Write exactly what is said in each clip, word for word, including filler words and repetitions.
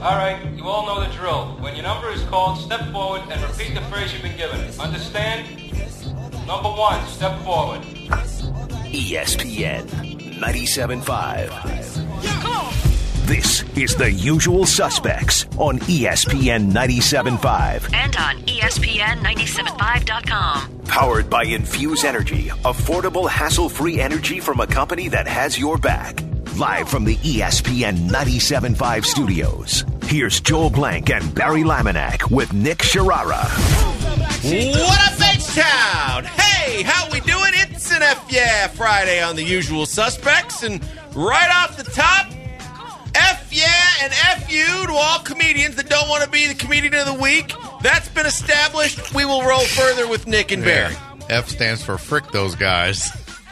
All right, you all know the drill. When your number is called, step forward and repeat the phrase you've been given. Understand? Number one, step forward. E S P N ninety-seven point five. This is The Usual Suspects on E S P N ninety-seven point five. And on E S P N ninety-seven five dot com. Powered by Infuse Energy, affordable, hassle-free energy from a company that has your back. Live from the E S P N ninety-seven point five studios, here's Joel Blank and Barry Laminack with Nick Sharara. What up, H-Town? Hey, how we doing? It's an F Yeah Friday on The Usual Suspects, and right off the top, F yeah and F you to all comedians that don't want to be the comedian of the week. That's been established. We will roll further with Nick and Barry. Yeah. F stands for frick those guys.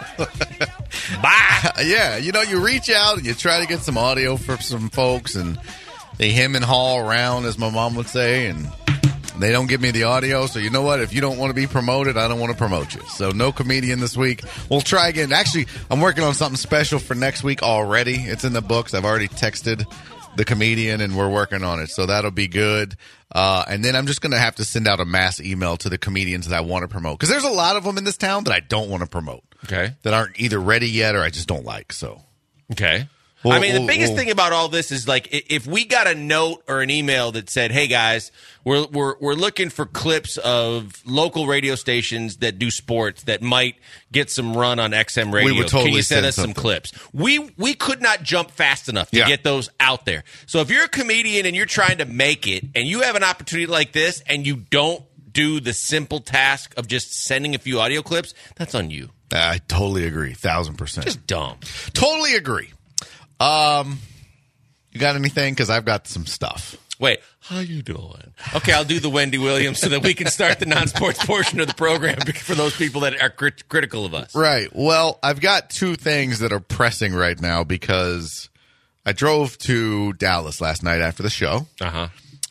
Bye. Yeah, you know, you reach out and you try to get some audio for some folks, and they hem and haw around, as my mom would say, and they don't give me the audio. So you know what? If you don't want to be promoted, I don't want to promote you. So no comedian this week. We'll try again. Actually, I'm working on something special for next week already. It's in the books. I've already texted the comedian, and we're working on it. So that'll be good. Uh, and then I'm just going to have to send out a mass email to the comedians that I want to promote. Because there's a lot of them in this town that I don't want to promote. Okay. That aren't either ready yet or I just don't like. So Okay. We'll, I mean, the we'll, biggest we'll, thing about all this is, like, if we got a note or an email that said, hey, guys, we're we're we're looking for clips of local radio stations that do sports that might get some run on X M radio. We would totally Can you send, send us something. some clips? We we could not jump fast enough to Yeah. get those out there. So if you're a comedian and you're trying to make it and you have an opportunity like this and you don't do the simple task of just sending a few audio clips, that's on you. I totally agree. Thousand percent. Just dumb. Totally agree. Um, you got anything? Because I've got some stuff. Wait, how you doing? Okay, I'll do the Wendy Williams so that we can start the non-sports portion of the program for those people that are crit- critical of us. Right. Well, I've got two things that are pressing right now because I drove to Dallas last night after the show. Uh-huh.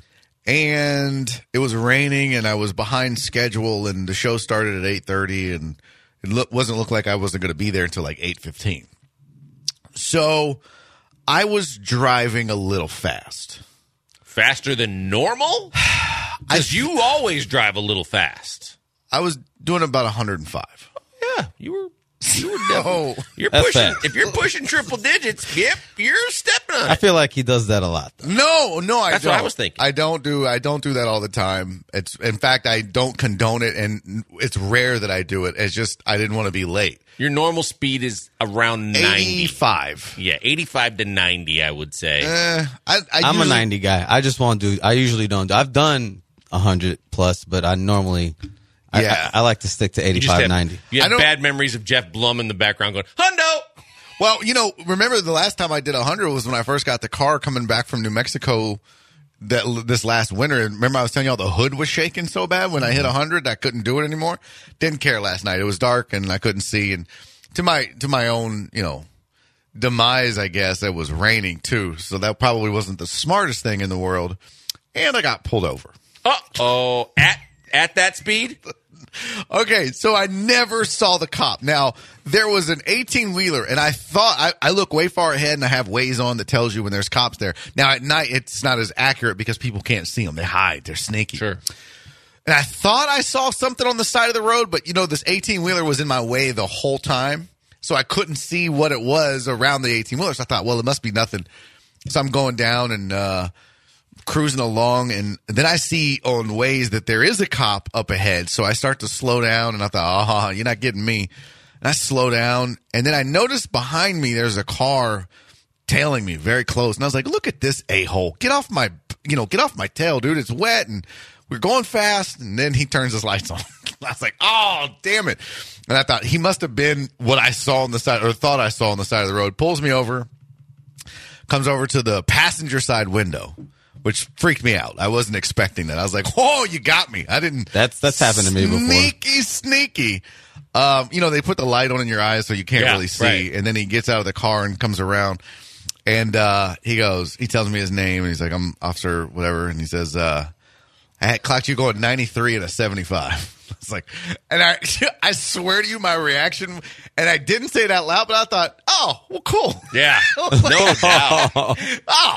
And it was raining, and I was behind schedule, and the show started at eight thirty, and it look, wasn't look like I wasn't going to be there until like eight fifteen. So I was driving a little fast. Faster than normal? Because you always drive a little fast. I was doing about one hundred five. Yeah, you were. You were No. You're That's pushing. fast. If you're pushing triple digits, yep, you're stepping on I it. feel like he does that a lot, though. No, no, I That's don't. what I was thinking. I don't do. I don't do that all the time. It's in fact, I don't condone it, and it's rare that I do it. It's just I didn't want to be late. Your normal speed is around ninety. eighty-five. Yeah, eighty-five to ninety, I would say. Eh, I, I I'm usually, a ninety guy. I just won't do. I usually don't do. I've done one hundred plus, but I normally. I, Yeah. I, I like to stick to You just eighty-five, have, ninety. You I have don't- bad memories of Jeff Blum in the background going, Hundo! Well, you know, remember the last time I did one hundred was when I first got the car coming back from New Mexico that this last winter. And remember I was telling y'all the hood was shaking so bad when I hit one hundred I couldn't do it anymore. Didn't care last night. It was dark and I couldn't see. And to my to my own, you know, demise, I guess, it was raining too. So that probably wasn't the smartest thing in the world. And I got pulled over. Uh-oh. At, at that speed? Okay, so I never saw the cop. Now, there was an eighteen-wheeler, and I thought, I, I look way far ahead, and I have Waze on that tells you when there's cops there. Now, at night, it's not as accurate because people can't see them. They hide. They're sneaky. Sure. And I thought I saw something on the side of the road, but, you know, this eighteen-wheeler was in my way the whole time, so I couldn't see what it was around the eighteen-wheeler. So I thought, well, it must be nothing. So I'm going down and uh, cruising along, and then I see on Waze that there is a cop up ahead. So I start to slow down, and I thought, oh, you're not getting me. And I slow down, and then I noticed behind me there's a car tailing me very close. And I was like, look at this a-hole. Get off my, you know, get off my tail, dude. It's wet, and we're going fast. And then he turns his lights on. I was like, oh, damn it. And I thought he must have been what I saw on the side, or thought I saw on the side of the road. Pulls me over, comes over to the passenger side window, which freaked me out. I wasn't expecting that. I was like, oh, you got me. I didn't. That's that's happened to me before. Sneaky, sneaky. Um, you know, they put the light on in your eyes so you can't Yeah, really see. right. And then he gets out of the car and comes around. And uh, he goes, he tells me his name. And he's like, I'm officer, whatever. And he says, uh, I had clocked you going ninety-three and a seventy-five. It's like, and I, I swear to you, my reaction, and I didn't say it out loud, but I thought, oh, well, cool. Yeah. I was like, No doubt. oh, psh.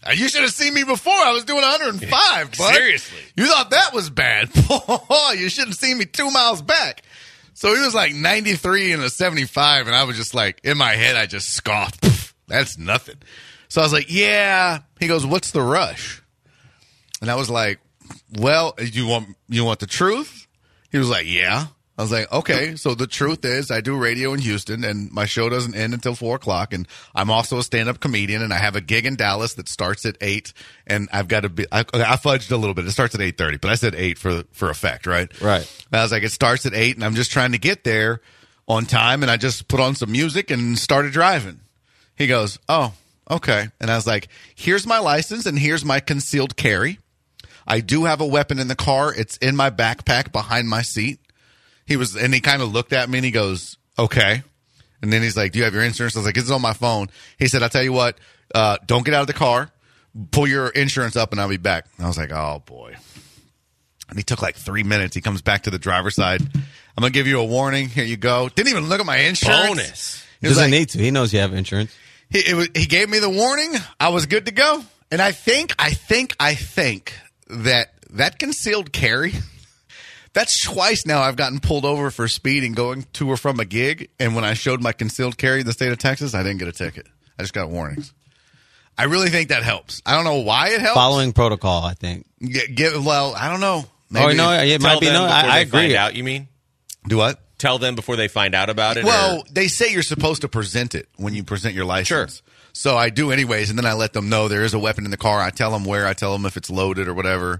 You should have seen me before. I was doing one hundred five, bud. Seriously. You thought that was bad. You should have seen me two miles back. So he was like ninety-three and a seventy-five, and I was just like, in my head, I just scoffed. Pff, that's nothing. So I was like, yeah. He goes, what's the rush? And I was like, well, you want you want the truth? He was like, yeah. I was like, okay, so the truth is I do radio in Houston, and my show doesn't end until four o'clock, and I'm also a stand-up comedian, and I have a gig in Dallas that starts at eight, and I've got to be I, – I fudged a little bit. It starts at eight thirty, but I said eight for for effect, right? Right. And I was like, it starts at eight, and I'm just trying to get there on time, and I just put on some music and started driving. He goes, oh, okay. And I was like, here's my license, and here's my concealed carry. I do have a weapon in the car. It's in my backpack behind my seat. He was, and he kind of looked at me and he goes, okay. And then he's like, do you have your insurance? I was like, it's on my phone. He said, I'll tell you what, uh, don't get out of the car. Pull your insurance up and I'll be back. And I was like, oh boy. And he took like three minutes. He comes back to the driver's side. I'm going to give you a warning. Here you go. Didn't even look at my insurance. Bonus. He doesn't like, need to. He knows you have insurance. He, it was, he gave me the warning. I was good to go. And I think, I think, I think that that concealed carry, that's twice now I've gotten pulled over for speeding going to or from a gig. And when I showed my concealed carry in the state of Texas, I didn't get a ticket. I just got warnings. I really think that helps. I don't know why it helps. Following protocol, I think. Get, get, well, I don't know. Maybe. Oh, no, it Tell might be. them No, before I, I they agree. find out, you mean? Do what? Tell them before they find out about it? Well, or? they say you're supposed to present it when you present your license. Sure. So I do anyways, and then I let them know there is a weapon in the car. I tell them where. I tell them if it's loaded or whatever.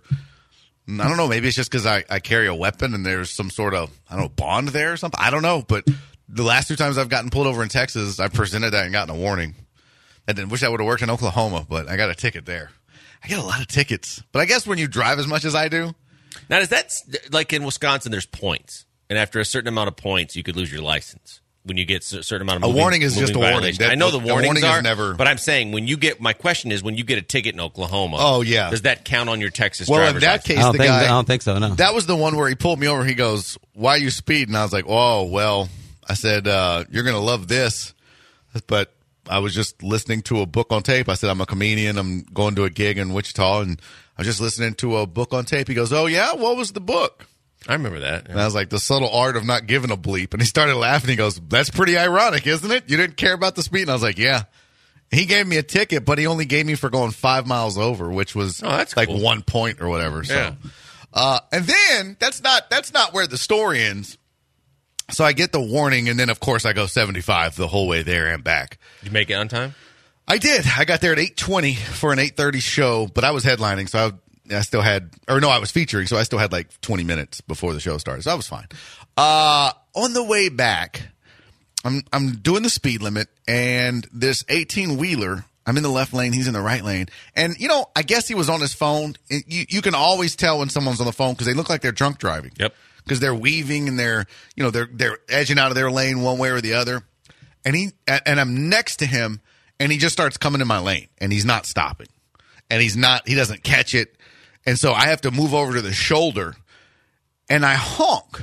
I don't know. Maybe it's just because I, I carry a weapon and there's some sort of, I don't know, bond there or something. I don't know. But the last two times I've gotten pulled over in Texas, I presented that and gotten a warning. I didn't wish that would have worked in Oklahoma, but I got a ticket there. I get a lot of tickets. But I guess when you drive as much as I do. Now, is that like in Wisconsin, there's points. And after a certain amount of points, you could lose your license. When you get a certain amount of a moving, warning is just a warning. That, I know the warnings warning are, is never. But I'm saying when you get my question is when you get a ticket in Oklahoma. Oh yeah, does that count on your Texas? Well, driver's in that license? case, I don't, the think, guy, I don't think so. No, that was the one where he pulled me over. He goes, "Why are you speeding?" I was like, "Oh well," I said, uh, "You're gonna love this," but I was just listening to a book on tape. I said, "I'm a comedian. I'm going to a gig in Wichita, and I was just listening to a book on tape." He goes, "Oh yeah, what was the book?" I remember that. Yeah. And I was like, the subtle art of not giving a bleep. And he started laughing. He goes, that's pretty ironic, isn't it? You didn't care about the speed? And I was like, yeah. He gave me a ticket, but he only gave me for going five miles over, which was oh, that's like cool. one point or whatever. So, yeah. uh, and then that's not that's not where the story ends. So I get the warning, and then, of course, I go seventy-five the whole way there and back. Did you make it on time? I did. I got there at eight twenty for an eight thirty show, but I was headlining, so I I still had, or no, I was featuring, so I still had like twenty minutes before the show started. So that was fine. Uh, on the way back, I'm I'm doing the speed limit, and this eighteen wheeler, I'm in the left lane, he's in the right lane. And, you know, I guess he was on his phone. You, you can always tell when someone's on the phone because they look like they're drunk driving. Yep. Because they're weaving and they're, you know, they're they're edging out of their lane one way or the other. And he and I'm next to him, and he just starts coming in my lane, and he's not stopping. And he's not, he doesn't catch it. And so I have to move over to the shoulder, and I honk.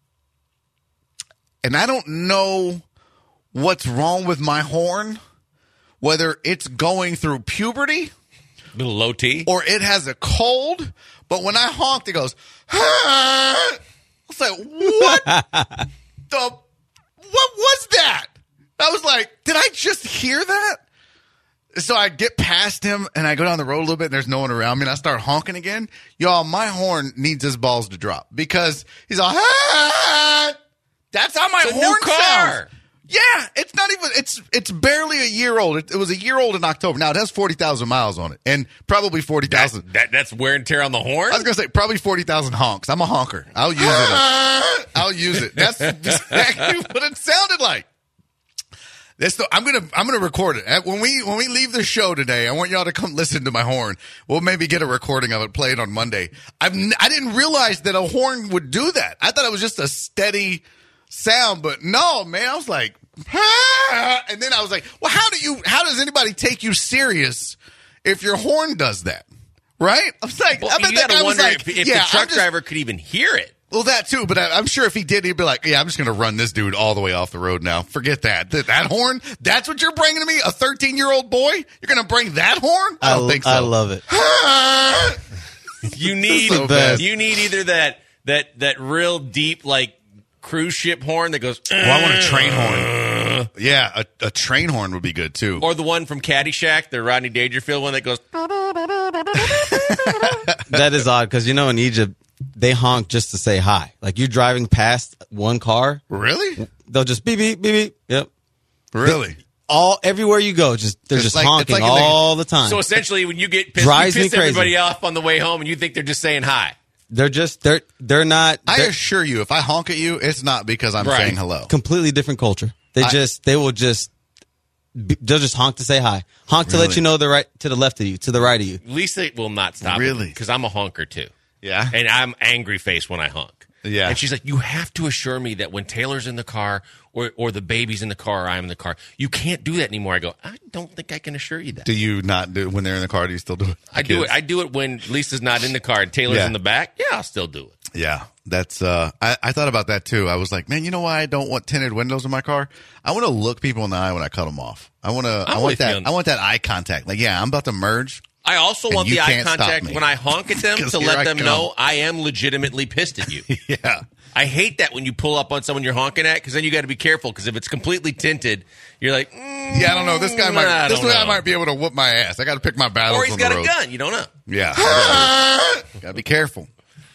And I don't know what's wrong with my horn, whether it's going through puberty, A little low T, or it has a cold. But when I honked, it goes, I was like, what the, what was that? I was like, did I just hear that? So I get past him, and I go down the road a little bit, and there's no one around me, and I start honking again. Y'all, my horn needs his balls to drop because he's all, ah! That's how my It's a horn new car. sounds. Yeah, it's not even, it's it's barely a year old. It, it was a year old in October. Now, it has forty thousand miles on it, and probably forty thousand. That, that, that's wear and tear on the horn? I was going to say probably forty thousand honks. I'm a honker. I'll use it. I'll use it. That's exactly what it sounded like. That's the, I'm gonna I'm gonna record it when we when we leave the show today. I want y'all to come listen to my horn. We'll maybe get a recording of it, play it on Monday. I've n- I didn't realize that a horn would do that. I thought it was just a steady sound, but no, man. I was like, ah! And then I was like, well, how do you? How does anybody take you serious if your horn does that? Right? I was like, Well, I bet you that got to guy was wonder like, if, if yeah, the truck I'm just, driver could even hear it. Well, that too, but I, I'm sure if he did, he'd be like, yeah, I'm just going to run this dude all the way off the road now. Forget that. That, that horn? That's what you're bringing to me? A thirteen-year-old boy? You're going to bring that horn? I don't I, think so. I love it. You need So bad. you need either that that that real deep like cruise ship horn that goes. Well, I want a train horn. Yeah, a, a train horn would be good too. Or the one from Caddyshack, the Rodney Dangerfield one that goes. That is odd because, you know, in Egypt, they honk just to say hi. Like, you're driving past one car. Really? They'll just beep, beep, beep, beep. Yep. Really? All Everywhere you go, just they're It's just like- it's honking like in the- all the time. So essentially, when you get pissed, Drives you me piss crazy. everybody off on the way home, and you think they're just saying hi. They're just, they're they're not, I they're assure you, if I honk at you, it's not because I'm Right. saying hello. completely different culture. They I- just, they will just, be- they'll just honk to say hi. Honk to let Really? you know they're right, to the left of you, to the right of you. Lisa will not stop. Really? Because I'm a honker too. Yeah. And I'm angry face when I honk. Yeah. And she's like, you have to assure me that when Taylor's in the car or, or the baby's in the car or I'm in the car, you can't do that anymore. I go, I don't think I can assure you that. Do you not do when they're in the car? Do you still do it? I do Kids? it. I do it when Lisa's not in the car and Taylor's Yeah. in the back. Yeah, I'll still do it. Yeah, that's. Uh, I, I thought about that too. I was like, man, you know why I don't want tinted windows in my car? I want to look people in the eye when I cut them off. I want to. I I'm want with you that. on- I want that eye contact. Like, yeah, I'm about to merge. I also And want you the eye can't stop contact me. when I honk at them 'Cause to here let I them come. know I am legitimately pissed at you. Yeah. I hate that when you pull up on someone you're honking at because then you got to be careful because if it's completely tinted, you're like, mm, Yeah, I don't know. This guy might. I This don't guy know. might be able to whoop my ass. I got to pick my battles. Or he's on got the a road. gun. You don't know. Yeah. Got to be careful.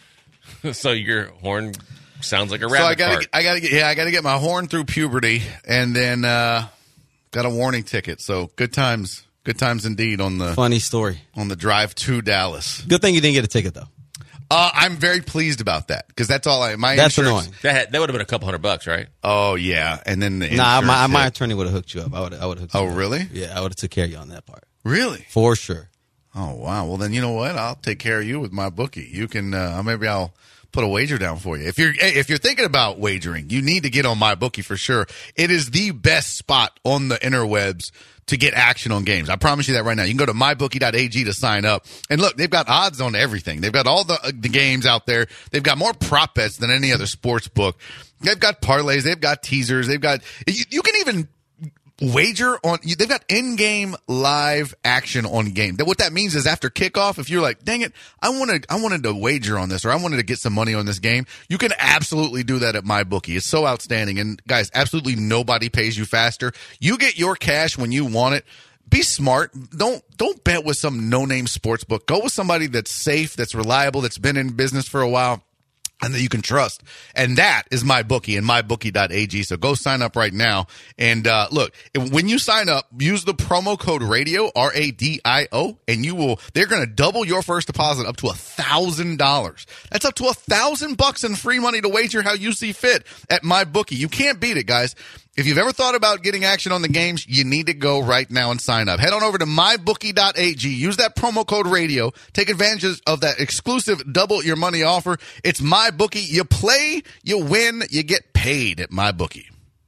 So your horn sounds like a So rabbit I got fart. to. I got to get. Yeah, I got to get my horn through puberty, and then uh, got a warning ticket. So good times. Good times indeed on the Funny story. on the drive to Dallas. Good thing you didn't get a ticket, though. Uh, I'm very pleased about that because that's all I. My That's insurance- annoying. That, had- that would have been a couple hundred bucks, right? Oh yeah, and then the Nah, insurance my, my hit. attorney would have hooked you up. I would I would have hooked Oh you up. really? Yeah, I would have took care of you on that part. Really? For sure. Oh wow. Well then you know what? I'll take care of you with my bookie. You can uh, maybe I'll put a wager down for you. If you're hey, if you're thinking about wagering, you need to get on my bookie for sure. It is the best spot on the interwebs to get action on games. I promise you that right now. You can go to my bookie dot a g to sign up. And look, they've got odds on everything. They've got all the uh, the games out there. They've got more prop bets than any other sports book. They've got parlays. They've got teasers. They've got you, you can even wager on. They've got in-game live action on game. What that means is after kickoff, if you're like, dang it, I wanted I wanted to wager on this or I wanted to get some money on this game, you can absolutely do that at MyBookie. It's so outstanding. And guys, absolutely nobody pays you faster. You get your cash when you want it. Be smart. Don't don't bet with some no-name sports book. Go with somebody that's safe, that's reliable, that's been in business for a while, and that you can trust. And that is MyBookie and my bookie dot a g. So go sign up right now. And uh, look, when you sign up, use the promo code radio, R A D I O, and you will, they're going to double your first deposit up to a thousand dollars. That's up to a thousand bucks in free money to wager how you see fit at MyBookie. You can't beat it, guys. If you've ever thought about getting action on the games, you need to go right now and sign up. Head on over to my bookie dot a g. Use that promo code radio. Take advantage of that exclusive double your money offer. It's MyBookie. You play, you win, you get paid at MyBookie.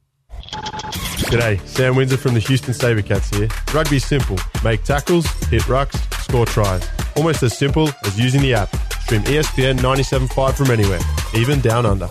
G'day, Sam Windsor from the Houston SaberCats here. Rugby's simple. Make tackles, hit rucks, score tries. Almost as simple as using the app. Stream E S P N ninety-seven point five from anywhere, even down under.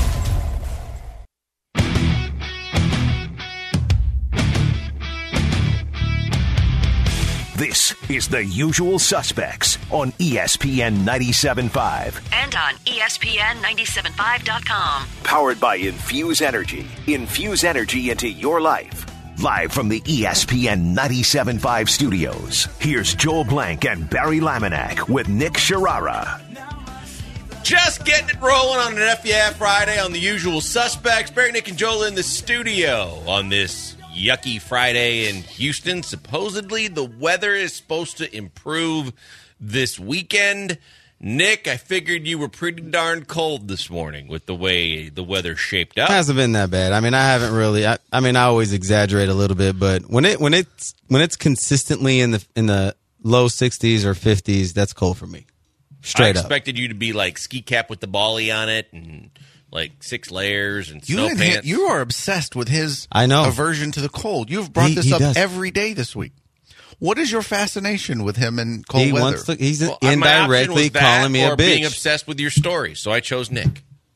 This is The Usual Suspects on E S P N ninety-seven point five. And on E S P N ninety-seven point five dot com. Powered by Infuse Energy. Infuse energy into your life. Live from the E S P N ninety-seven point five studios, here's Joel Blank and Barry Laminack with Nick Sharara. Just getting it rolling on an F Yeah Friday on The Usual Suspects. Barry, Nick, and Joel in the studio on this yucky Friday in Houston. Supposedly the weather is supposed to improve this weekend. Nick, I figured you were pretty darn cold this morning with the way the weather shaped up. It hasn't been that bad. I mean, I haven't really. I, I mean, I always exaggerate a little bit, but when it when it's when it's consistently in the in the low sixties or fifties, that's cold for me. Straight I up. expected you to be like ski cap with the bally on it and like six layers and You, snow and pants. him- you are obsessed with his I know. aversion to the cold. You've brought He- this he up does. every day this week. What is your fascination with him and cold He weather? wants to. He's Well, my option indirectly was that calling me or a being bitch. obsessed with your story, so I chose Nick.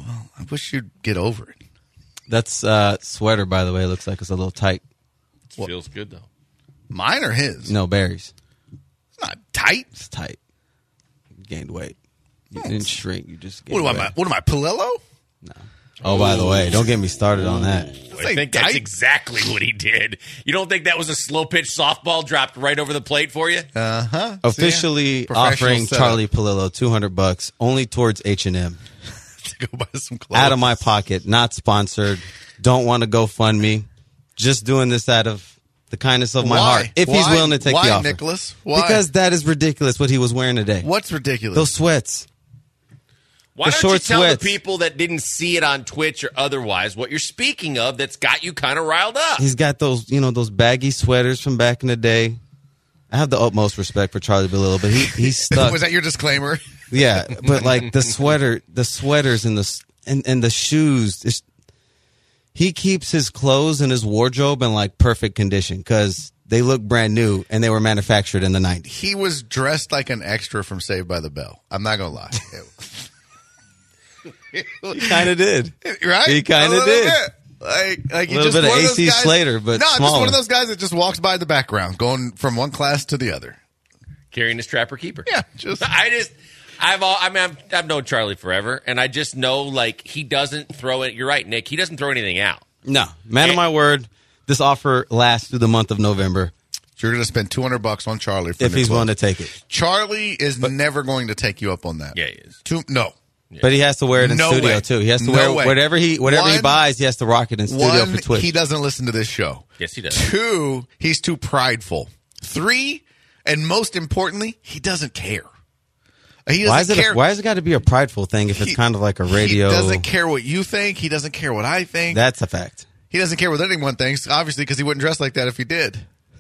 I wish you'd get over it. That's uh, sweater, by the way. It looks like it's a little tight. It feels good, though. Mine or his? No, Barry's. It's not tight. It's tight. You gained weight. You didn't shrink. You just What gained am I? weight. What am I? Palillo? No. Oh, by the way, don't get me started on that. I think that's exactly what he did. You don't think that was a slow pitch softball dropped right over the plate for you? Uh huh. Officially offering Charlie Palillo two hundred bucks only towards H and M. To go buy some clothes. Out of my pocket, not sponsored. Don't want to go fund me. Just doing this out of the kindness of my Why? heart. If he's Why? willing to take Why, the offer. Nicholas? Why? Because that is ridiculous what he was wearing today. What's ridiculous? Those sweats. Why The don't short you tell sweats. the people that didn't see it on Twitch or otherwise what you're speaking of that's got you kind of riled up? He's got those, you know, those baggy sweaters from back in the day. I have the utmost respect for Charlie Palillo, but he he's stuck. Was that your disclaimer? Yeah, but like the sweater, the sweaters and the and, and the shoes. It's, he keeps his clothes and his wardrobe in like perfect condition because they look brand new and they were manufactured in the nineties. He was dressed like an extra from Saved by the Bell. I'm not gonna lie. He kind of did, Right? He kind A of little did. bit. Like, like A little bit of A C Slater, but no, just smaller. one of those guys that just walks by the background, going from one class to the other. Carrying his trapper keeper. Yeah, just I just, I've all, I mean, I've, I've known Charlie forever, and I just know, like, he doesn't throw it. You're right, Nick. He doesn't throw anything out. No, man of my word, this offer lasts through the month of November. you're going to spend two hundred bucks on Charlie for If he's Nick willing to Lowe. take it. Charlie is never going to take you up on that. Yeah, he is. Two, no. But he has to wear it in No studio way. too. He has to No wear way. whatever he whatever he One- buys. He has to rock it in studio One, for Twitch. he doesn't listen to this show. Yes, he does. Two, he's too prideful. Three, and most importantly, he doesn't care. He doesn't why is it? care. A, why has it got to be a prideful thing if it's He- kind of like a radio? He doesn't care what you think. He doesn't care what I think. That's a fact. He doesn't care what anyone thinks, obviously, because he wouldn't dress like that if he did.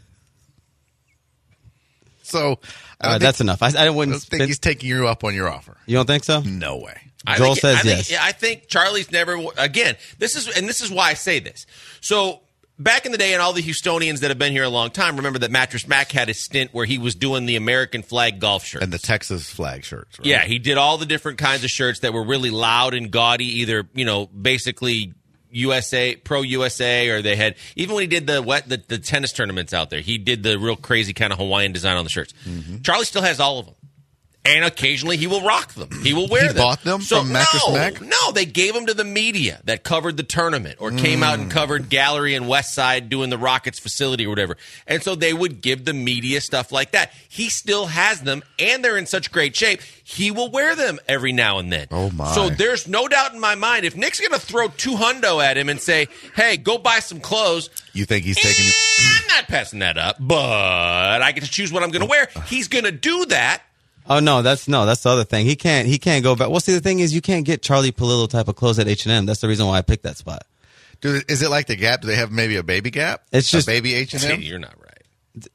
So, I All don't right, think, that's enough. I, I I wouldn't. don't think spit- he's taking you up on your offer. you don't think so? No way. I Joel think, says I think, yes. yeah, I think Charlie's never again. This is and this is why I say this. So back in the day, and all the Houstonians that have been here a long time remember that Mattress Mac had a stint where he was doing the American flag golf shirt And the Texas flag shirts, right? Yeah, he did all the different kinds of shirts that were really loud and gaudy, either, you know, basically U S A, pro U S A, or they had, even when he did the what the, the tennis tournaments out there, he did the real crazy kind of Hawaiian design on the shirts. Mm-hmm. Charlie still has all of them. And occasionally he will rock them. He will wear He them. bought them from Mattress no, Mac? No, they gave them to the media that covered the tournament or came out Mm. and covered Gallery and West Side doing the Rockets facility or whatever. And so they would give the media stuff like that. He still has them, and they're in such great shape. He will wear them every now and then. Oh, my. So there's no doubt in my mind, if Nick's going to throw two hundo at him and say, hey, go buy some clothes, You think he's taking you? eh, I'm not passing that up, but I get to choose what I'm going to wear. He's going to do that. Oh no, that's no, that's the other thing. He can't. He can't go back. Well, see, the thing is, you can't get Charlie Palillo type of clothes at H and M. That's the reason why I picked that spot. Do, is it like the Gap? Do they have maybe a baby Gap? It's just- a baby H and M. You're not right.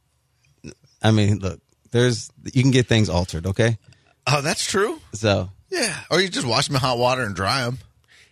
I mean, look, there's you can get things altered. Okay, Oh, that's true. so Yeah, or you just wash them in hot water and dry them.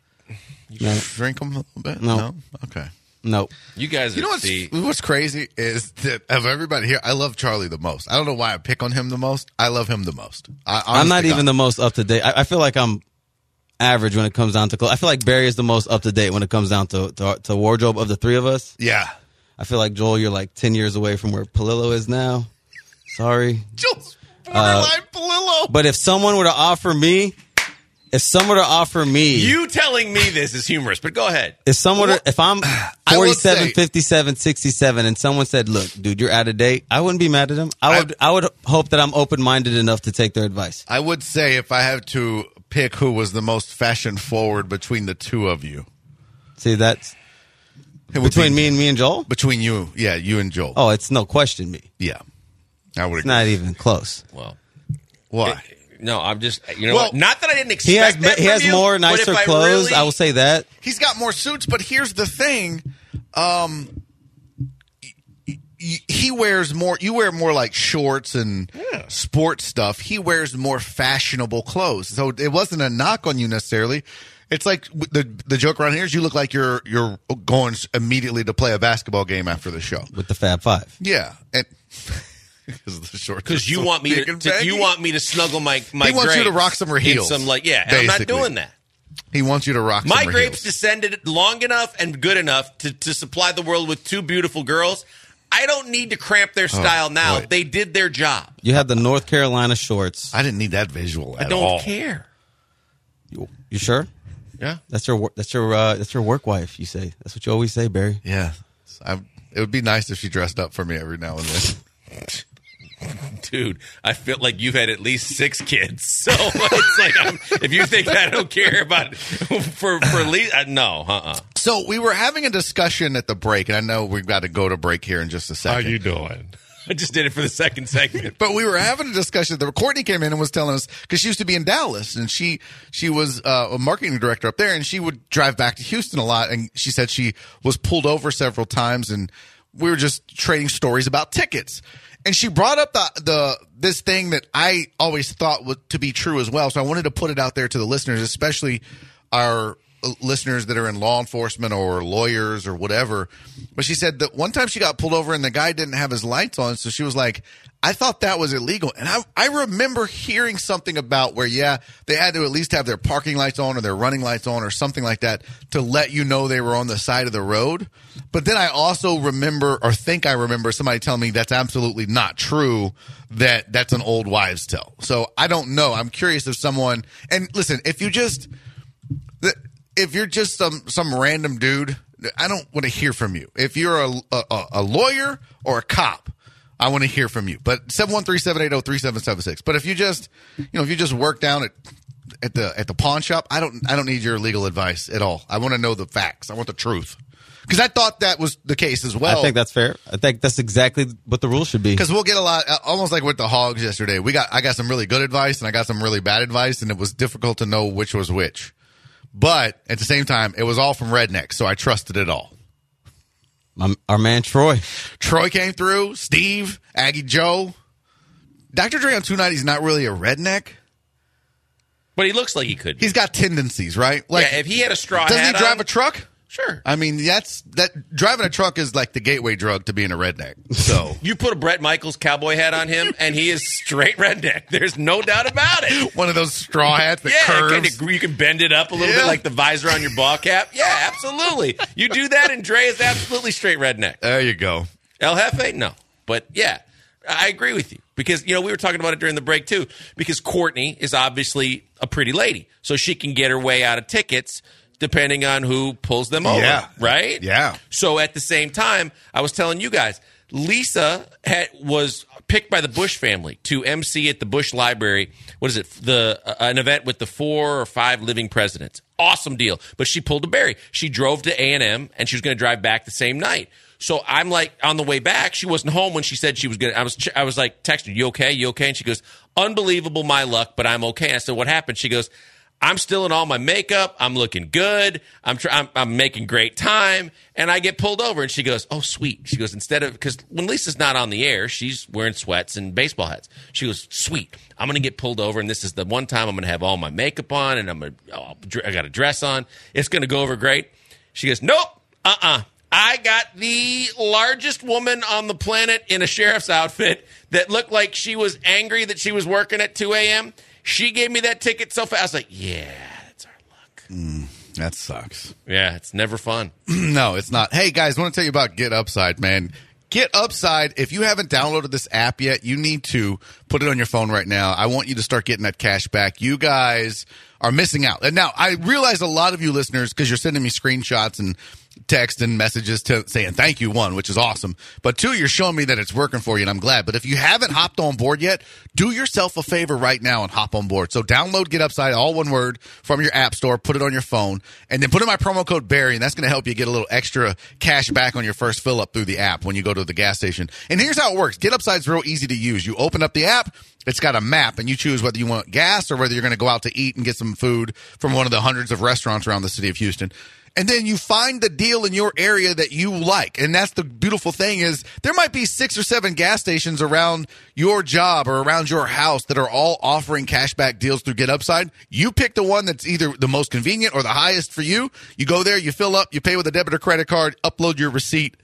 You No. shrink them a little bit. No. Okay. nope. You guys You know are what's see. what's crazy is that of everybody here, I love Charlie the most. I don't know why I pick on him the most. I love him the most. I, I'm not honest to even God. the most up to date. I, I feel like I'm average when it comes down to clothes. I feel like Barry is the most up to date when it comes down to, to to wardrobe of the three of us. Yeah. I feel like Joel, you're like ten years away from where Palillo is now. Sorry, Joel's borderline Palillo. but if someone were to offer me, if someone were to offer me, You telling me this is humorous, but go ahead. if someone, were, if I'm I will forty-seven, say- fifty-seven, sixty-seven, and someone said, "Look, dude, you're out of date," I wouldn't be mad at them. I I- would, I would hope that I'm open minded enough to take their advice. I would say if I had to pick who was the most fashion forward between the two of you, See, that's it would between be- me and me and Joel. between you, yeah, you and Joel. Oh, it's no question me. Yeah, I would It's agree. not even close. Well, Why? no, I'm just you know Well, what? Not that I didn't expect. He has that he from has you, more but if nicer I clothes. really- I will say that. He's got more suits, but here's the thing. Um, y- y- he wears more. You wear more like shorts and sports stuff. He wears more fashionable clothes. So it wasn't a knock on you necessarily. It's like the the joke around here is you look like you're you're going immediately to play a basketball game after the show. With the Fab Five. Yeah, and because the shorts. Because are you so want me big to, and to baggy. you want me to snuggle my my He wants you to grapes rock some in heels, some like yeah, and I'm not basically. doing that. He wants you to rock My summer grapes heels. descended long enough and good enough to, to supply the world with two beautiful girls. I don't need to cramp their style now. boy. They did their job. You had the North Carolina shorts. I didn't need that visual at I don't all. care. You, you sure? Yeah. That's your wor- that's your uh, that's your work wife. You say that's what you always say, Barry. Yeah. I, it would be nice if she dressed up for me every now and then. Dude, I feel like you've had at least six kids. So it's like, I'm, if you think I don't care about for for least, uh, no, uh-uh. So we were having a discussion at the break, and I know we've got to go to break here in just a How second. you doing? I just did it for the second segment. But we were having a discussion. The Courtney came in and was telling us because she used to be in Dallas and she she was uh, a marketing director up there, and she would drive back to Houston a lot. And she said she was pulled over several times, and we were just trading stories about tickets. And she brought up the the this thing that I always thought was to be true as well. So I wanted to put it out there to the listeners, especially our listeners that are in law enforcement or lawyers or whatever. But she said that one time she got pulled over and the guy didn't have his lights on. So she was like, I thought that was illegal. And I, I remember hearing something about where, yeah, they had to at least have their parking lights on or their running lights on or something like that to let you know they were on the side of the road. But then I also remember or think I remember somebody telling me that's absolutely not true, that that's an old wives' tale. So I don't know. I'm curious if someone, and listen, if you just, if you're just some, some random dude, I don't want to hear from you. If you're a, a, a lawyer or a cop, I want to hear from you. But seven one three, seven eight zero, three seven seven six. But if you just, you know, if you just work down at at the at the pawn shop, I don't I don't need your legal advice at all. I want to know the facts. I want the truth. Because I thought that was the case as well. I think that's fair. I think that's exactly what the rule should be. Because we'll get a lot, almost like with the hogs yesterday. We got I got some really good advice and I got some really bad advice, and it was difficult to know which was which. But at the same time, it was all from rednecks, so I trusted it all. My, our man Troy. Troy came through. Steve, Aggie Joe. Doctor Dre on two ninety is not really a redneck. But he looks like he could be. He's got tendencies, right? Like, yeah, if he had a straw doesn't hat he drive on, a truck? Sure. I mean, that's that driving a truck is like the gateway drug to being a redneck. So You put a Brett Michaels cowboy hat on him, and he is straight redneck. There's no doubt about it. one of those straw hats that Yeah, curves. kind of, you can bend it up a little Yeah. bit like the visor on your ball cap. Yeah, absolutely. You do that, and Dre is absolutely straight redneck. There you go. El Jefe, no. But yeah, I agree with you. Because, you know, we were talking about it during the break, too. Because Courtney is obviously a pretty lady. So she can get her way out of tickets depending on who pulls them over. Yeah. Right? Yeah. So at the same time, I was telling you guys, Lisa had, was picked by the Bush family to M C at the Bush Library. What is it? The uh, an event with the four or five living presidents. Awesome deal. But she pulled a Barry. She drove to A and M, and she was going to drive back the same night. So I'm like, on the way back, she wasn't home when she said she was going to. I was, I was like, texting, you okay? You okay? And she goes, unbelievable, my luck, but I'm okay. And I said, what happened? She goes, I'm still in all my makeup. I'm looking good. I'm, try- I'm I'm making great time. And I get pulled over. And she goes, oh, sweet. She goes, instead of, because when Lisa's not on the air, she's wearing sweats and baseball hats. She goes, sweet. I'm going to get pulled over. And this is the one time I'm going to have all my makeup on. And I'm gonna, oh, I got a dress on. It's going to go over great. She goes, nope. Uh-uh. I got the largest woman on the planet in a sheriff's outfit that looked like she was angry that she was working at two a.m. She gave me that ticket so fast. I was like, yeah, that's our luck. Mm, that sucks. Yeah, it's never fun. No, it's not. Hey, guys, I want to tell you about Get Upside, man. Get Upside. If you haven't downloaded this app yet, you need to put it on your phone right now. I want you to start getting that cash back. You guys are missing out. And now, I realize a lot of you listeners, because you're sending me screenshots and text and messages to saying thank you, one, which is awesome. But two, you're showing me that it's working for you, and I'm glad. But if you haven't hopped on board yet, do yourself a favor right now and hop on board. So download Get Upside, all one word, from your app store, put it on your phone, and then put in my promo code Barry, and that's going to help you get a little extra cash back on your first fill up through the app when you go to the gas station. And here's how it works. Get Upside's real easy to use. You open up the app, it's got a map, and you choose whether you want gas or whether you're going to go out to eat and get some food from one of the hundreds of restaurants around the city of Houston. And then you find the deal in your area that you like. And that's the beautiful thing is there might be six or seven gas stations around your job or around your house that are all offering cashback deals through Get Upside. You pick the one that's either the most convenient or the highest for you. You go there, you fill up, you pay with a debit or credit card, upload your receipt.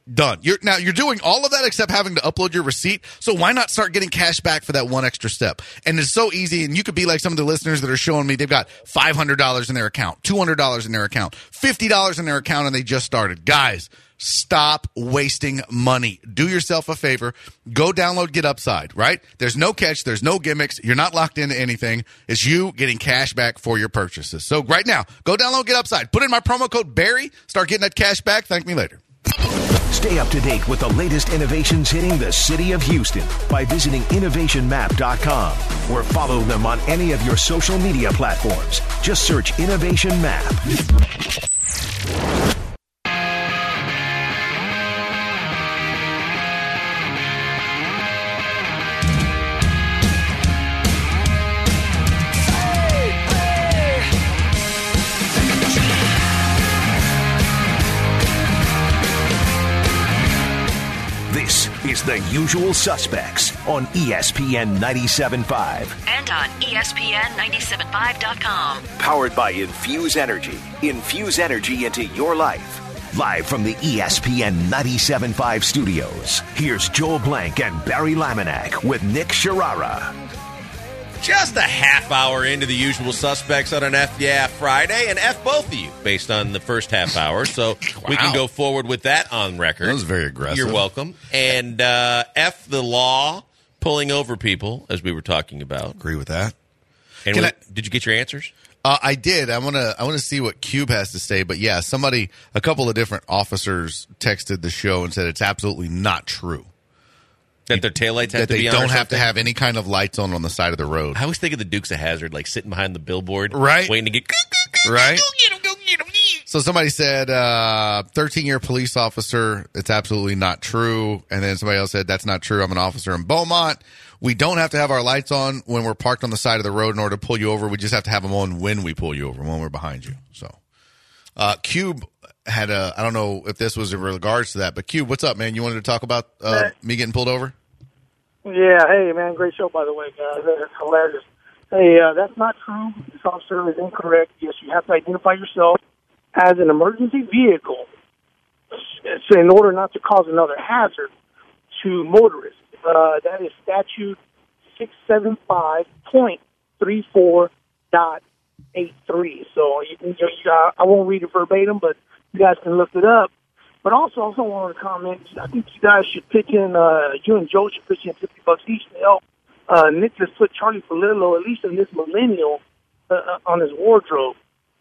Done. You're now you're doing all of that except having to upload your receipt. So why not start getting cash back for that one extra step? And it's so easy. And you could be like some of the listeners that are showing me they've got five hundred dollars in their account, two hundred dollars in their account, fifty dollars in their account, and they just started. Guys, stop wasting money. Do yourself a favor. Go download Get Upside, right? There's no catch. There's no gimmicks. You're not locked into anything. It's you getting cash back for your purchases. So right now, go download Get Upside. Put in my promo code Barry. Start getting that cash back. Thank me later. Stay up to date with the latest innovations hitting the city of Houston by visiting innovation map dot com or follow them on any of your social media platforms. Just search Innovation Map. This is The Usual Suspects on E S P N ninety-seven point five. And on E S P N ninety-seven point five dot com. Powered by Infuse Energy. Infuse energy into your life. Live from the E S P N ninety-seven point five studios, here's Joel Blank and Barry Laminack with Nick Sharara. Just a half hour into The Usual Suspects on an F Yeah Friday, and F both of you based on the first half hour, so wow. we can go forward with that on record. That was very aggressive. You're welcome. And uh, F the law pulling over people, as we were talking about. Agree with that. And we, I, did you get your answers? Uh, I did. I want to. I want to see what Cube has to say. But yeah, somebody, a couple of different officers texted the show and said it's absolutely not true. That their taillights have that to be they on don't or have to something? have any kind of lights on on the side of the road. I always think of the Dukes of Hazzard, like sitting behind the billboard, right, waiting to get right. Go get him, go get him. So somebody said, uh, thirteen-year police officer, it's absolutely not true. And then somebody else said, that's not true. I'm an officer in Beaumont. We don't have to have our lights on when we're parked on the side of the road in order to pull you over. We just have to have them on when we pull you over, when we're behind you. So, uh, Cube had a, I don't know if this was in regards to that, but Cube, what's up, man? You wanted to talk about uh, me getting pulled over? Yeah, hey, man, great show, by the way, guys. That's hilarious. Hey, uh, that's not true. This officer is incorrect. Yes, you have to identify yourself as an emergency vehicle so in order not to cause another hazard to motorists. Uh, that is statute six seventy-five point three four dot eight three. So you can, you, uh, I won't read it verbatim, but you guys can look it up. But also, I also wanted to comment, I think you guys should pitch in, uh, you and Joe should pitch in fifty bucks each to help uh, Nick just put Charlie Palillo, at least in this millennial, uh, on his wardrobe.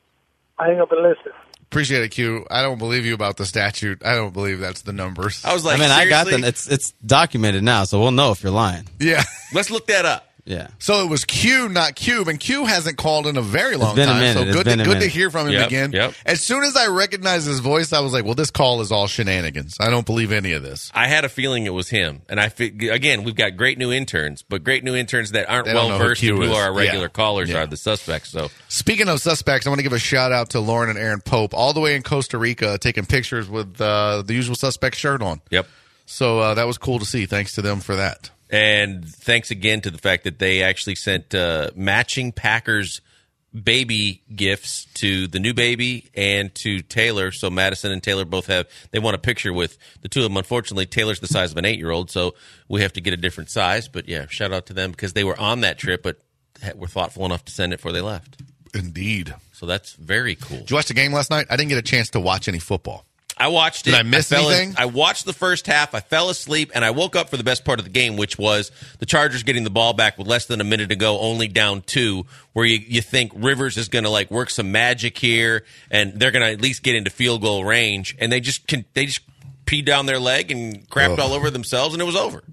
I hang up and listen. Appreciate it, Q. I don't believe you about the statute. I don't believe that's the numbers. I was like, I mean, seriously? I got them. It's it's documented now, so we'll know if you're lying. Yeah. Let's look that up. Yeah. So it was Q, not Cube, and Q hasn't called in a very long been a time. minute. So It's good, been to, a good to minute. hear from him Yep, again. yep. As soon as I recognized his voice, I was like, "Well, this call is all shenanigans. I don't believe any of this." I had a feeling it was him, and I fi- again, we've got great new interns, but great new interns that aren't They don't well know who versed in Q who is. our regular Yeah. callers Yeah. are, the suspects. So, Speaking of suspects, I want to give a shout out to Lauren and Aaron Pope, all the way in Costa Rica, taking pictures with uh, the Usual Suspect shirt on. yep. So uh, that was cool to see. Thanks to them for that. And thanks again to the fact that they actually sent uh, matching Packers baby gifts to the new baby and to Taylor. So Madison and Taylor both have, they want a picture with the two of them. Unfortunately, Taylor's the size of an eight-year-old, so we have to get a different size. But yeah, shout out to them because they were on that trip, but were thoughtful enough to send it before they left. Indeed. So that's very cool. Did you watch the game last night? I didn't get a chance to watch any football. I watched it. Did I miss fell anything? In, I watched the first half. I fell asleep, and I woke up for the best part of the game, which was the Chargers getting the ball back with less than a minute to go, only down two, where you, you think Rivers is going to like work some magic here, and they're going to at least get into field goal range, and they just can, they just peed down their leg and crapped Ugh. all over themselves, and it was over.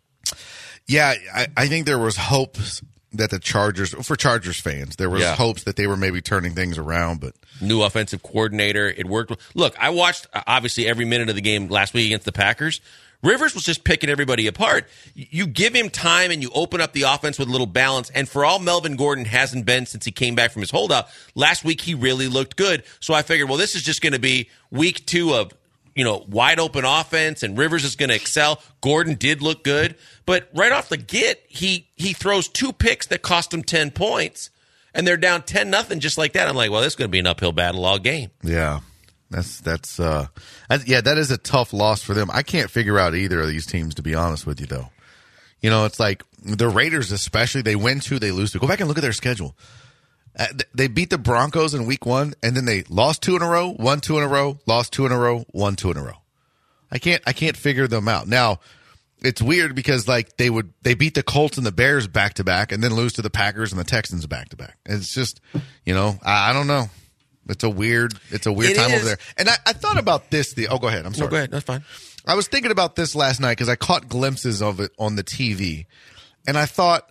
Yeah, I, I think there was hopes that the Chargers, for Chargers fans, there was Yeah. hopes that they were maybe turning things around, but New offensive coordinator. It worked. Look, I watched uh, obviously every minute of the game last week against the Packers. Rivers was just picking everybody apart. You give him time and you open up the offense with a little balance. And for all Melvin Gordon hasn't been since he came back from his holdout, last week he really looked good. So I figured, well, this is just going to be week two of, you know, wide open offense, and Rivers is going to excel. Gordon did look good. But right off the get, he he throws two picks that cost him ten points. And they're down ten nothing just like that. I'm like, well, this is going to be an uphill battle all game. yeah. That's that's uh, I, yeah, that is a tough loss for them. I can't figure out either of these teams, to be honest with you, though. You know, it's like the Raiders, especially. They win two, they lose two. Go back and look at their schedule. Uh, they beat the Broncos in week one, and then they lost two in a row, won two in a row, lost two in a row, won two in a row. I can't I can't figure them out. Now, it's weird because like they would they beat the Colts and the Bears back to back, and then lose to the Packers and the Texans back to back. It's just, you know, I, I don't know. It's a weird it's a weird It time is. over there. And I, I thought about this. The oh, go ahead. I'm sorry. No, go ahead. That's fine. I was thinking about this last night because I caught glimpses of it on the T V, and I thought,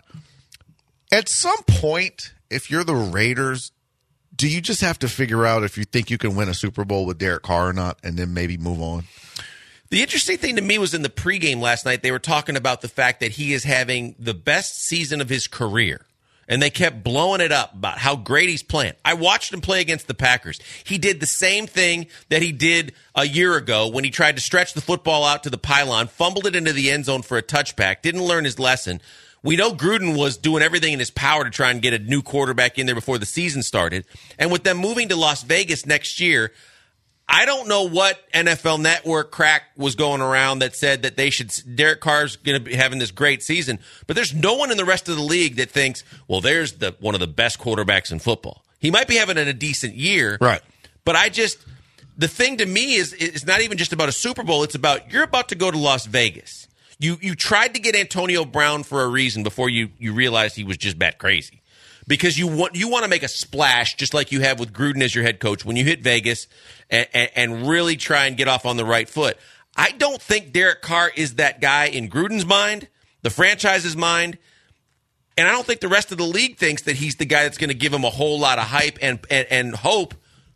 at some point, if you're the Raiders, do you just have to figure out if you think you can win a Super Bowl with Derek Carr or not, and then maybe move on? The interesting thing to me was in the pregame last night, they were talking about the fact that he is having the best season of his career. And they kept blowing it up about how great he's playing. I watched him play against the Packers. He did the same thing that he did a year ago when he tried to stretch the football out to the pylon, fumbled it into the end zone for a touchback, didn't learn his lesson. We know Gruden was doing everything in his power to try and get a new quarterback in there before the season started. And with them moving to Las Vegas next year, I don't know what N F L Network crack was going around that said that they should Derek Carr's going to be having this great season, but there's no one in the rest of the league that thinks, well, there's the one of the best quarterbacks in football. He might be having a decent year, right? But I just the thing to me is it's not even just about a Super Bowl. It's about you're about to go to Las Vegas. You you tried to get Antonio Brown for a reason before you you realized he was just bat crazy. Because you want you want to make a splash, just like you have with Gruden as your head coach, when you hit Vegas and, and, and really try and get off on the right foot. I don't think Derek Carr is that guy in Gruden's mind, the franchise's mind, and I don't think the rest of the league thinks that he's the guy that's going to give him a whole lot of hype and, and, and hope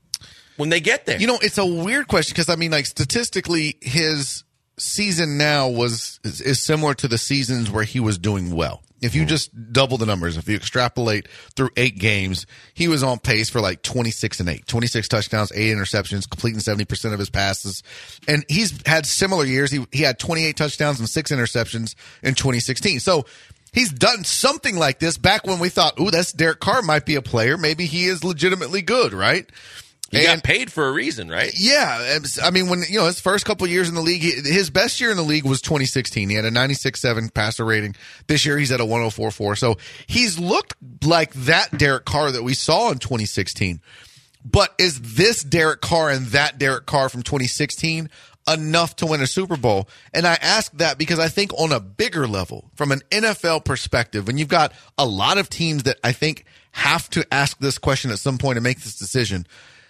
when they get there. You know, it's a weird question because, I mean, like statistically, his season now was is, is similar to the seasons where he was doing well. If you just double the numbers, if you extrapolate through eight games, he was on pace for like twenty-six and eight, twenty-six touchdowns, eight interceptions, completing seventy percent of his passes. And he's had similar years. He, he had twenty-eight touchdowns and six interceptions in twenty sixteen. So he's done something like this back when we thought, ooh, that's Derek Carr might be a player. Maybe he is legitimately good, right? He and, got paid for a reason, right? Yeah. I mean, when, you know, his first couple of years in the league, his best year in the league was twenty sixteen. He had a ninety-six point seven passer rating. This year, he's at a one oh four point four. So he's looked like that Derek Carr that we saw in twenty sixteen. But is this Derek Carr and that Derek Carr from twenty sixteen enough to win a Super Bowl? And I ask that because I think on a bigger level, from an N F L perspective, when you've got a lot of teams that I think have to ask this question at some point and make this decision,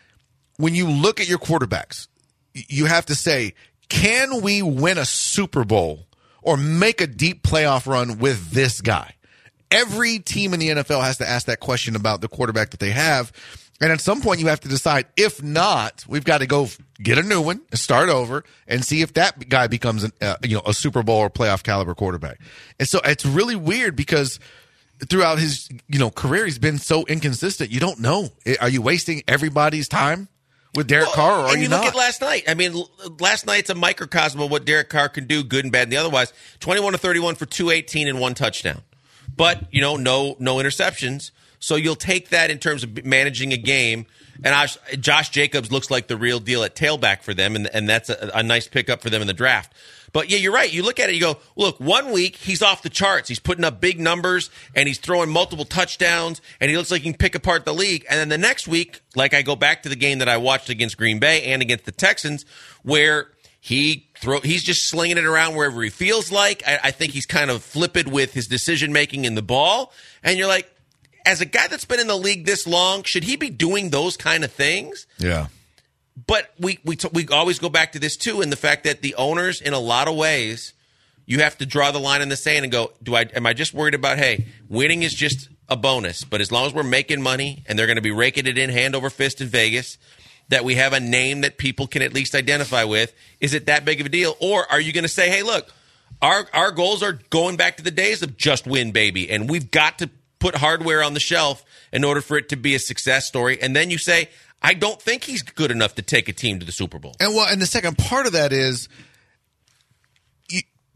when you look at your quarterbacks, you have to say, can we win a Super Bowl or make a deep playoff run with this guy? Every team in the N F L has to ask that question about the quarterback that they have. And at some point, you have to decide, if not, we've got to go get a new one, start over, and see if that guy becomes an, uh, you know, a Super Bowl or playoff caliber quarterback. And so it's really weird because throughout his you know career, he's been so inconsistent. You don't know. Are you wasting everybody's time with Derek well, Carr, or are and you, you not? look at last night. I mean, last night's a microcosm of what Derek Carr can do, good and bad and the otherwise. twenty-one to thirty-one for two eighteen and one touchdown. But, you know, no no interceptions. So you'll take that in terms of managing a game. And I, Josh Jacobs looks like the real deal at tailback for them, and, and that's a, a nice pickup for them in the draft. But, yeah, you're right. You look at it, you go, look, one week he's off the charts. He's putting up big numbers, and he's throwing multiple touchdowns, and he looks like he can pick apart the league. And then the next week, like I go back to the game that I watched against Green Bay and against the Texans, where he throw he's just slinging it around wherever he feels like. I, I think he's kind of flippant with his decision-making in the ball. And you're like, as a guy that's been in the league this long, should he be doing those kind of things? Yeah. But we we t- we always go back to this, too, and the fact that the owners, in a lot of ways, you have to draw the line in the sand and go, do I am I just worried about, hey, winning is just a bonus, but as long as we're making money and they're going to be raking it in hand over fist in Vegas, that we have a name that people can at least identify with, is it that big of a deal? Or are you going to say, hey, look, our our goals are going back to the days of just win, baby, and we've got to put hardware on the shelf in order for it to be a success story. And then you say, I don't think he's good enough to take a team to the Super Bowl. And well, and the second part of that is you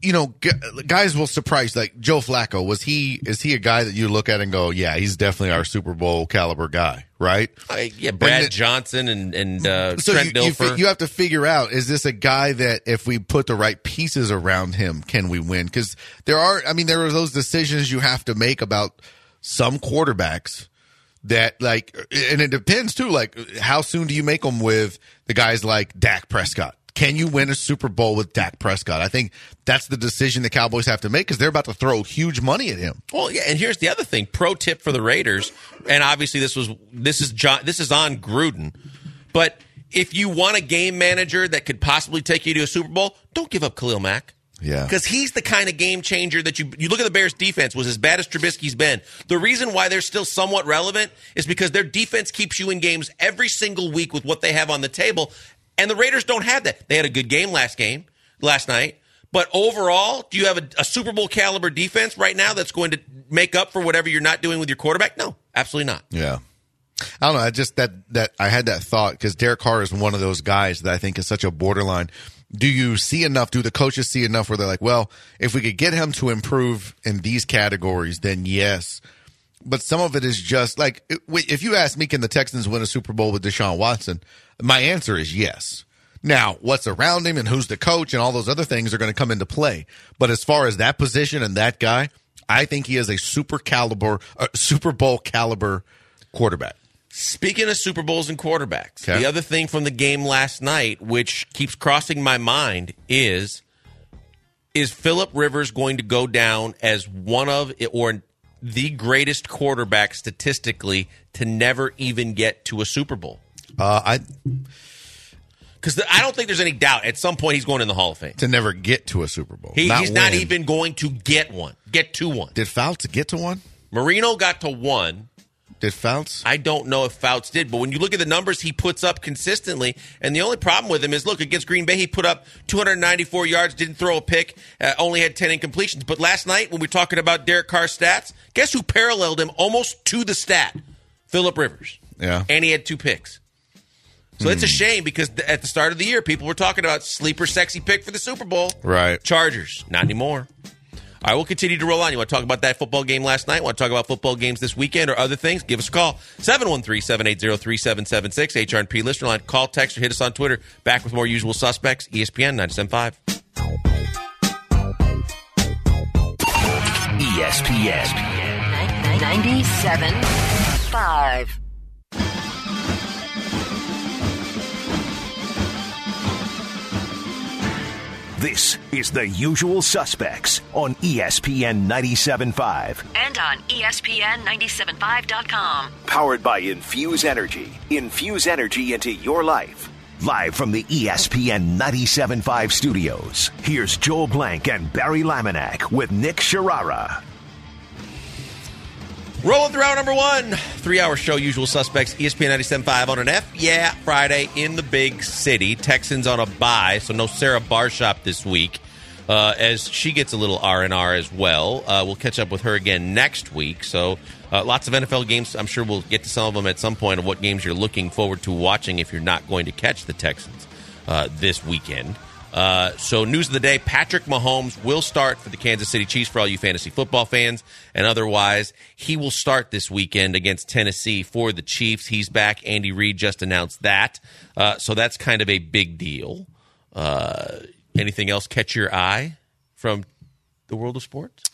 you know, g- guys will surprise. Like Joe Flacco, was he? Is he a guy that you look at and go, yeah, he's definitely our Super Bowl caliber guy, right? Uh, yeah, Brad and, Johnson and and uh, so Trent you, you, Dilfer. fi- you have to figure out: is this a guy that if we put the right pieces around him, can we win? Because there are, I mean, there are those decisions you have to make about some quarterbacks. That like, and it depends too. Like, how soon do you make them with the guys like Dak Prescott? Can you win a Super Bowl with Dak Prescott? I think that's the decision the Cowboys have to make because they're about to throw huge money at him. Well, yeah, and here's the other thing. Pro tip for the Raiders, and obviously this was this is John, this is on Gruden, but if you want a game manager that could possibly take you to a Super Bowl, don't give up Khalil Mack. Yeah. Because he's the kind of game changer that you you look at the Bears' defense was as bad as Trubisky's been. The reason why they're still somewhat relevant is because their defense keeps you in games every single week with what they have on the table. And the Raiders don't have that. They had a good game last game, last night. But overall, do you have a, a Super Bowl caliber defense right now that's going to make up for whatever you're not doing with your quarterback? No, absolutely not. Yeah. I don't know. I just that that I had that thought because Derek Carr is one of those guys that I think is such a borderline. Do you see enough? Do the coaches see enough where they're like, well, if we could get him to improve in these categories, then yes. But some of it is just like, if you ask me, can the Texans win a Super Bowl with Deshaun Watson? My answer is yes. Now, what's around him and who's the coach and all those other things are going to come into play. But as far as that position and that guy, I think he is a super caliber, uh, Super Bowl caliber quarterback. Speaking of Super Bowls and quarterbacks, okay. The other thing from the game last night, which keeps crossing my mind, is is Phillip Rivers going to go down as one of or the greatest quarterback statistically to never even get to a Super Bowl? Uh, I because I don't think there's any doubt at some point he's going in the Hall of Fame to never get to a Super Bowl. He, not he's win. not even going to get one. Get to one. Did Fouts get to one? Marino got to one. Did Fouts? I don't know if Fouts did, but when you look at the numbers he puts up consistently, and the only problem with him is, look, against Green Bay, he put up two hundred ninety-four yards, didn't throw a pick, uh, only had ten incompletions. But last night, when we were talking about Derek Carr's stats, guess who paralleled him almost to the stat? Phillip Rivers. Yeah. And he had two picks. So it's a shame because th- at the start of the year, people were talking about sleeper sexy pick for the Super Bowl. Right. Chargers. Not anymore. All right, we'll continue to roll on. You want to talk about that football game last night? Want to talk about football games this weekend or other things? Give us a call. seven one three, seven eight zero, three seven seven six. H R and P listener line. Call, text, or hit us on Twitter. Back with more usual suspects. E S P N ninety-seven point five. E S P N ninety-seven point five. This is The Usual Suspects on E S P N ninety-seven point five. And on E S P N ninety-seven point five dot com. Powered by Infuse Energy. Infuse energy into your life. Live from the E S P N ninety-seven point five studios, here's Joel Blank and Barry Laminack with Nick Sharara. Rolling through hour number one. Three-hour show, Usual Suspects, E S P N ninety-seven point five on an F. Yeah, Friday in the big city. Texans on a bye, so no Sarah Barshop this week, uh, as she gets a little R and R as well. Uh, we'll catch up with her again next week. So uh, lots of N F L games. I'm sure we'll get to some of them at some point of what games you're looking forward to watching if you're not going to catch the Texans uh, this weekend. Uh, so news of the day, Patrick Mahomes will start for the Kansas City Chiefs for all you fantasy football fans, and otherwise he will start this weekend against Tennessee for the Chiefs. He's back. Andy Reid just announced that. Uh, so that's kind of a big deal. Uh, anything else catch your eye from the world of sports?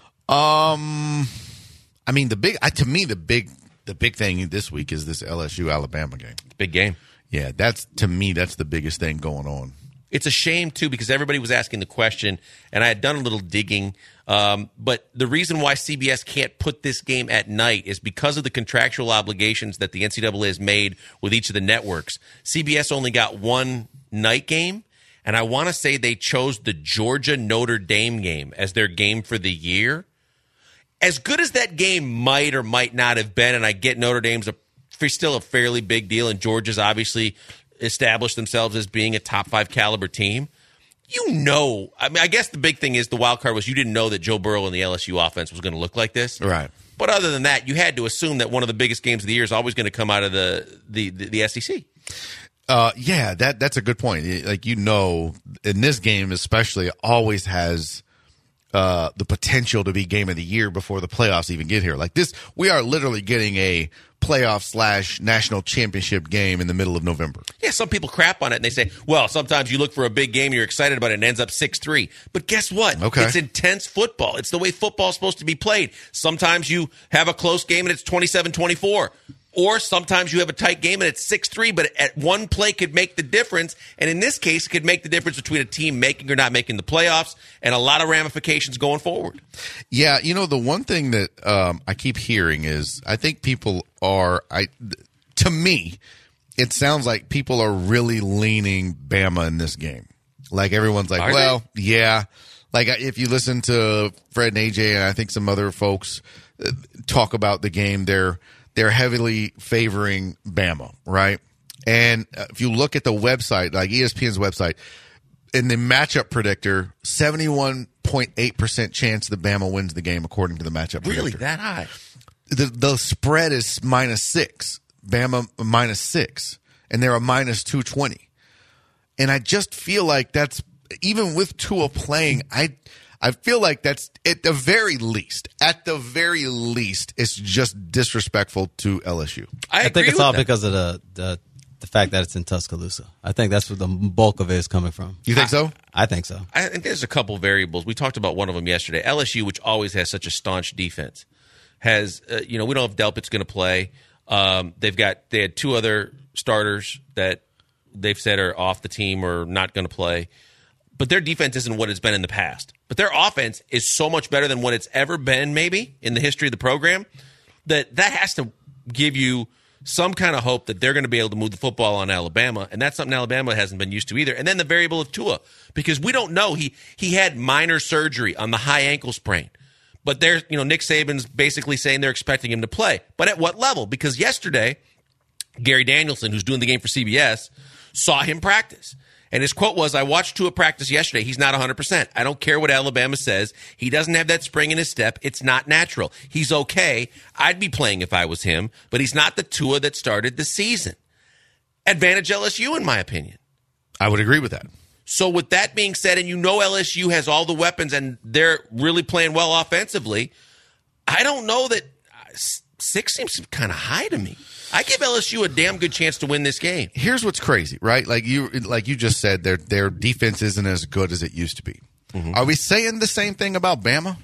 Um, I mean, the big, I, to me, the big, the big thing this week is this L S U Alabama game. Big game. Yeah, that's, to me, that's the biggest thing going on. It's a shame, too, because everybody was asking the question, and I had done a little digging. Um, but the reason why C B S can't put this game at night is because of the contractual obligations that the N C double A has made with each of the networks. C B S only got one night game, and I want to say they chose the Georgia-Notre Dame game as their game for the year. As good as that game might or might not have been, and I get Notre Dame's a, still a fairly big deal, and Georgia's obviously established themselves as being a top five caliber team. You know, I mean, I guess the big thing is the wild card was you didn't know that Joe Burrow and the L S U offense was going to look like this. Right. But other than that, you had to assume that one of the biggest games of the year is always going to come out of the, the, the, the S E C. Uh, yeah, that that's a good point. Like, you know, in this game especially, it always has uh, the potential to be game of the year before the playoffs even get here. Like this, we are literally getting a playoff slash national championship game in the middle of November. Yeah, some people crap on it and they say, well, sometimes you look for a big game, you're excited about it, and it ends up six three. But guess what? Okay. It's intense football. It's the way football's supposed to be played. Sometimes you have a close game and it's twenty-seven twenty-four. Or sometimes you have a tight game and it's six three, but at one play could make the difference. And in this case, it could make the difference between a team making or not making the playoffs, and a lot of ramifications going forward. Yeah, you know, the one thing that um, I keep hearing is I think people are, I, to me, it sounds like people are really leaning Bama in this game. Like everyone's like, Are well, they? yeah. Like if you listen to Fred and A J and I think some other folks uh, talk about the game, they're they're heavily favoring Bama, right? And if you look at the website, like E S P N's website, in the matchup predictor, seventy-one point eight percent chance that Bama wins the game according to the matchup predictor. Really, that high? The the spread is minus six. Bama minus six. And they're a minus two twenty. And I just feel like that's, even with Tua playing, I I feel like that's, at the very least, at the very least, it's just disrespectful to L S U. I, I think it's with all that. because of the, the the fact that it's in Tuscaloosa. I think that's where the bulk of it is coming from. You think so? I think so. I think there's a couple variables. We talked about one of them yesterday. L S U, which always has such a staunch defense, has, uh, you know, we don't have Delpit's going to play. Um, they've got, they had two other starters that they've said are off the team or not going to play. But their defense isn't what it's been in the past. But their offense is so much better than what it's ever been, maybe, in the history of the program, that that has to give you some kind of hope that they're going to be able to move the football on Alabama, and that's something Alabama hasn't been used to either. And then the variable of Tua, because we don't know. He he had minor surgery on the high ankle sprain. But there's, you know, Nick Saban's basically saying they're expecting him to play. But at what level? Because yesterday, Gary Danielson, who's doing the game for C B S, saw him practice. And his quote was, I watched Tua practice yesterday. He's not one hundred percent. I don't care what Alabama says. He doesn't have that spring in his step. It's not natural. He's okay. I'd be playing if I was him, but he's not the Tua that started the season. Advantage L S U, in my opinion. I would agree with that. So with that being said, and you know L S U has all the weapons and they're really playing well offensively, I don't know that six seems kind of high to me. I give L S U a damn good chance to win this game. Here's what's crazy, right? Like you like you just said, their their defense isn't as good as it used to be. Mm-hmm. Are we saying the same thing about Bama?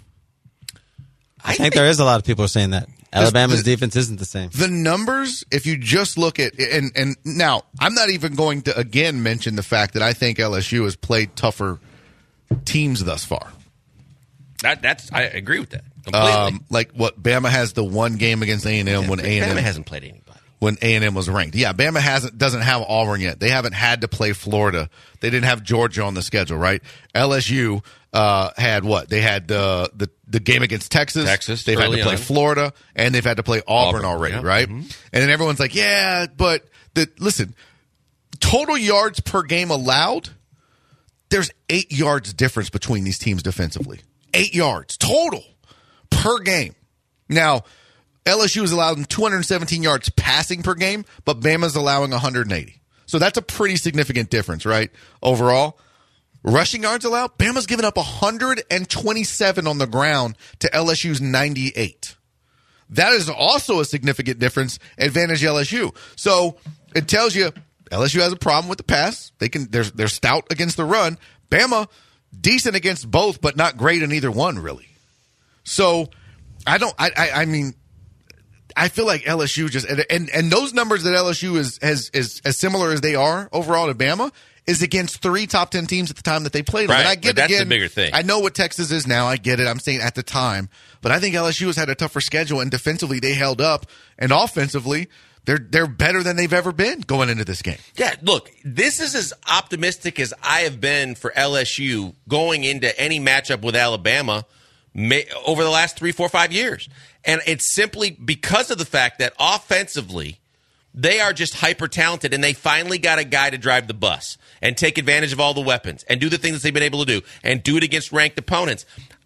I, I think, think there is a lot of people are saying that. Alabama's the, defense isn't the same. The numbers, if you just look at, and, and now, I'm not even going to, again, mention the fact that I think L S U has played tougher teams thus far. That That's I agree with that completely. Um, like what, Bama has the one game against A and M yeah, when A and M Bama hasn't played anybody. When A and M was ranked. Yeah, Bama hasn't doesn't have Auburn yet. They haven't had to play Florida. They didn't have Georgia on the schedule, right? L S U uh, had what? They had the, the the game against Texas. Texas. They've had to play on. Florida, and they've had to play Auburn, Auburn already, yeah. right? Mm-hmm. And then everyone's like, yeah, but the listen, total yards per game allowed, there's eight yards difference between these teams defensively. Eight yards total per game. Now, L S U is allowing two hundred seventeen yards passing per game, but Bama's allowing one hundred eighty. So that's a pretty significant difference, right? Overall, rushing yards allowed, Bama's given up one hundred twenty-seven on the ground to L S U's ninety-eight. That is also a significant difference, advantage L S U. So it tells you L S U has a problem with the pass. They can they're, they're stout against the run. Bama, decent against both, but not great in either one, really. So I don't I I, I mean I feel like L S U just and, and and those numbers that L S U is has is as similar as they are overall to Bama is against three top ten teams at the time that they played them. Right, And I get but that's again, the bigger thing. I know what Texas is now. I get it. I'm saying at the time, but I think L S U has had a tougher schedule, and defensively they held up, and offensively they're they're better than they've ever been going into this game. Yeah, look, this is as optimistic as I have been for L S U going into any matchup with Alabama may, over the last three, four, five years. And it's simply because of the fact that offensively, they are just hyper-talented, and they finally got a guy to drive the bus and take advantage of all the weapons and do the things that they've been able to do and do it against ranked opponents.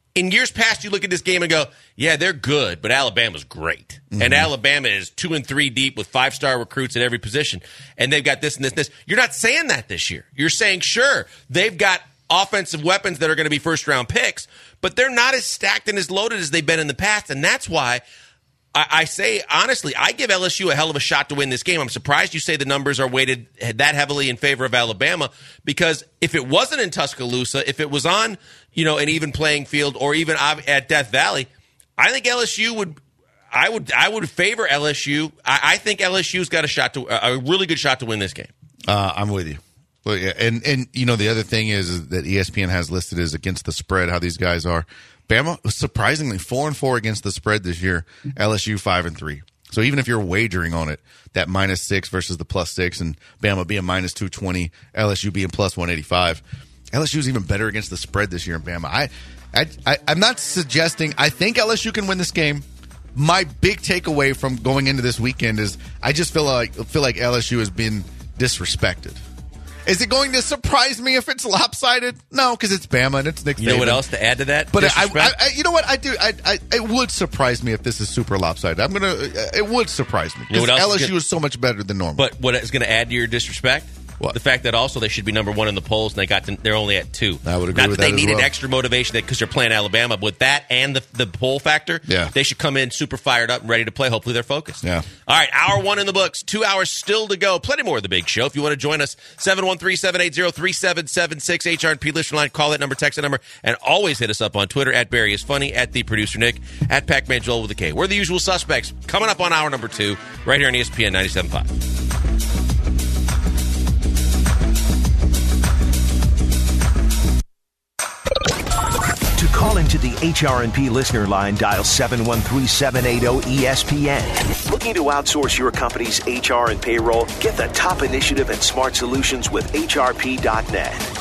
in years past, you look at this game and go, yeah, they're good, but Alabama's great. Mm-hmm. And Alabama is two and three deep with five-star recruits at every position. And they've got this and this and this. You're not saying that this year. You're saying, sure, they've got offensive weapons that are going to be first-round picks, but they're not as stacked and as loaded as they've been in the past. And that's why I, I say, honestly, I give L S U a hell of a shot to win this game. I'm surprised you say the numbers are weighted that heavily in favor of Alabama, because if it wasn't in Tuscaloosa, if it was on, you know, an even playing field or even at Death Valley, I think L S U would I would I would favor L S U. I, I think L S U's got a shot to a really good shot to win this game. Uh, I'm with you. Well, yeah, and and you know the other thing is, is that E S P N has listed as against the spread how these guys are. Bama was surprisingly four and four against the spread this year. L S U five and three. So even if you're wagering on it, that minus six versus the plus six, and Bama being minus two twenty, L S U being plus one eighty five, L S U is even better against the spread this year in Bama. I, I, I I'm not suggesting. I think L S U can win this game. My big takeaway from going into this weekend is I just feel like feel like L S U has been disrespected. Is it going to surprise me if it's lopsided? No, because it's Bama and it's Nick Saban. You know what else to add to that? But I, I, I, you know what I do? I, I, it would surprise me if this is super lopsided. I'm gonna. It would surprise me because you know L S U is, gonna, is so much better than normal. But what is going to add to your disrespect? What? The fact that also they should be number one in the polls, and they got to, they're only at two. I would agree Not with that they that as needed well. extra motivation because they're playing Alabama. But with that and the the poll factor, yeah. they should come in super fired up and ready to play. Hopefully they're focused. Yeah. All right, hour one in the books. Two hours still to go. Plenty more of the big show. If you want to join us, seven one three, seven eight zero, three seven seven six, H R and P listener line. Call that number, text that number, and always hit us up on Twitter at Barry is Funny, at the producer Nick, at Pac-Man Joel with a K. We're the usual suspects. Coming up on hour number two, right here on E S P N ninety-seven point five. To call into the H R and P listener line, dial seven one three, seven eight zero, E S P N. Looking to outsource your company's H R and payroll? Get the top initiative and smart solutions with H R P dot net.